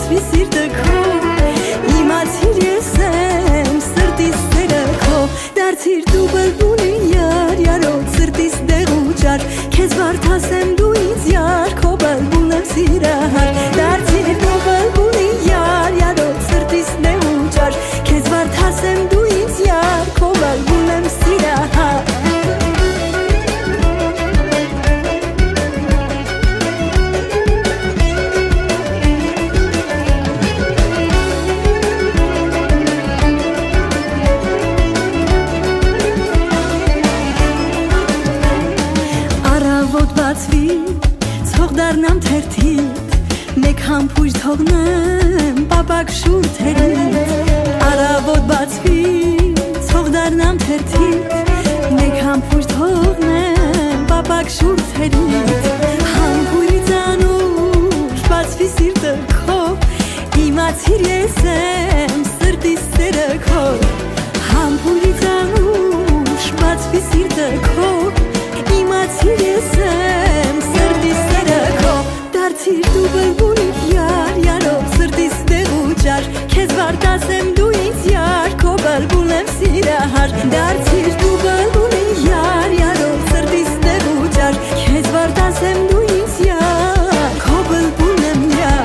սպասվի սիրտը քո իմացիր ես եմ սրտիս տերը քո դարձիր դու բլբուլի յար յարոտ սրտիս դեղ ու ջար քեզ վարդասեմ դու ինձ յար քո բլբուլն եմ սիրահար դարձիր դու բլբուլի յար յարոտ սրտիս դեղ ու ջար քեզ վարդասեմ դու ինձ յար քո բլբուլն եմ սիրահար Ցող դառնամ թերթիտ մեկ համբույր թողնեմ պապակ շուր թերիտ Արավոտ բացվի ցող դառնամ թերթիտ մեկ համբույր թողնեմ պապակ շուր թերիտ Համբույրից անուշ բացվի սիրտը քո իմացիր ես եմ սրտիս սերը քո Համբույրից անուշ բացվի սիրտը քո իմացիր ես եմ սրտիս սերը քո դարձիր դու բլբուլի յար յարոտ սրտիս դեղ ու ջար քեզ վարդասեմ դու ինձ յար քո բլբուլն եմ սիրահար դարձիր դու բլբուլի յար յարոտ սրտիս դեղ ու ջար քեզ վարդասեմ դու ինձ յար քո բլբուլն եմ յար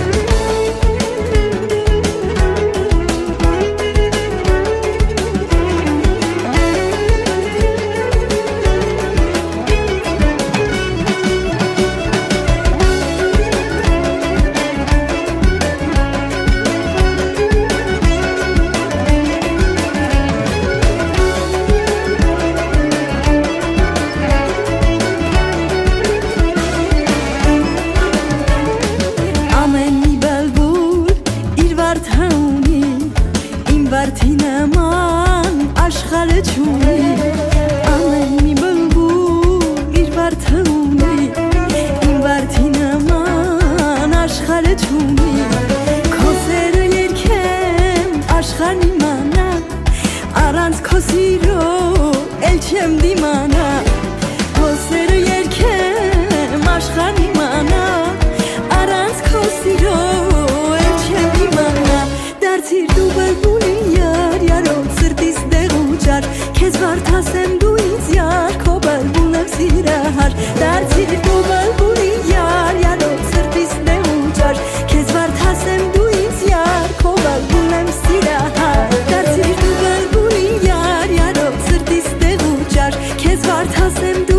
աշխարհը չունի ամեն մի բլբուլ իր վարդը ունի իմ վարդի նման աշխարհը չունի քո սերը երգեմ աշխարհն իմանա առանց քո սիրո էլ չեմ դիմանա քո սերը երգեմ աշխարհն իմանա առանց քո սիրո էլ չեմ դիմանա դարձիր դու բլբուլի յար յարոտ սրտիս դեղ ու ջար քեզ վարդասեմ դու ինձ յար քո բլբուլն եմ սիրահար դարձիր դու բլբուլի յար յարոտ սրտիս դեղ ու ջար քեզ վարդասեմ դու ինձ յար քո բլբուլն եմ սիրահար դարձիր դու բլբուլի յար յարոտ սրտիս դեղ ու ջար քեզ վարդասեմ